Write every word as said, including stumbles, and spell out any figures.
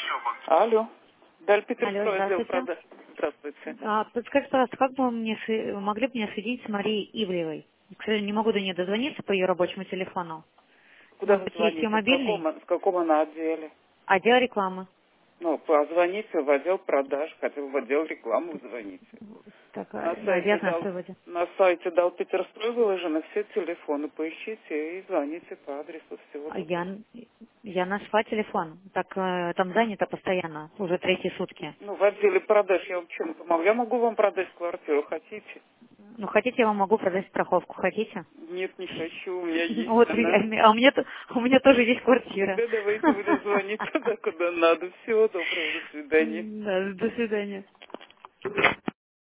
Алло. Даль Алло, Петерского отдел здравствуйте. продаж. Здравствуйте. А, подскажите, пожалуйста, как бы вы мне со- могли бы меня соединить с Марией Ивлевой? К сожалению, не могу до нее дозвониться по ее рабочему телефону. Куда Может вы быть, есть ее звоните? В каком, мобильный? в каком она отделе? Отдел рекламы. Ну, позвоните в отдел продаж, хотя бы в отдел рекламы вы звоните. Так, На а, я сайте знаю, дал, что вы... на сайте дал Петерстрой выложены все телефоны. Поищите и звоните по адресу. Всего А доброго. Я, я нашла телефон. Так э, там занято постоянно, уже третьи сутки. Ну, в отделе продаж я вам чем помогу? Я могу вам продать квартиру, хотите? Ну, хотите, я вам могу продать страховку, хотите? Нет, не хочу, у меня есть Вот, она. я- а у меня, т- у меня тоже есть квартира. Тогда давайте вы дозвоните туда, куда надо. Всего доброго, до свидания. Да, до свидания.